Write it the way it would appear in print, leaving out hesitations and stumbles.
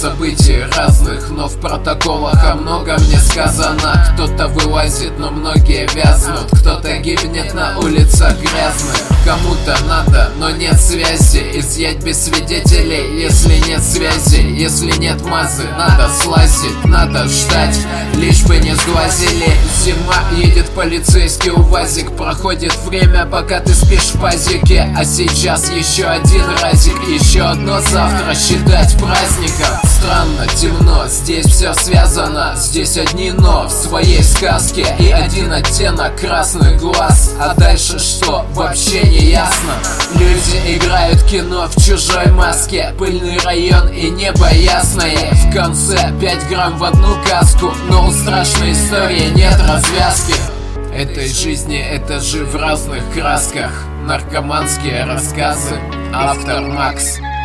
событий разных, но в протоколах о многом не сказано. Кто-то вылазит, но многие вязнут, кто-то гибнет на улицах грязных. Кому-то надо, но нет связи, изъять без свидетелей, если нет связи. Если нет мазы, надо слазить, надо ждать, лишь бы не сглазили. Зима, едет полицейский УАЗик, проходит время, пока ты спишь в пазике. А сейчас еще один разик, еще одно завтра считать праздником. Странно, темно, здесь все связано, здесь одни но в своей сказке. И один оттенок красных глаз, а дальше что, вообще не ясно. Люди играют кино в чужой маске, пыльный район и небо ясное. В конце 5 грамм в одну каску, но у страшной истории нет развязки. Этой жизни этажи в разных красках, наркоманские рассказы. Автор Макс.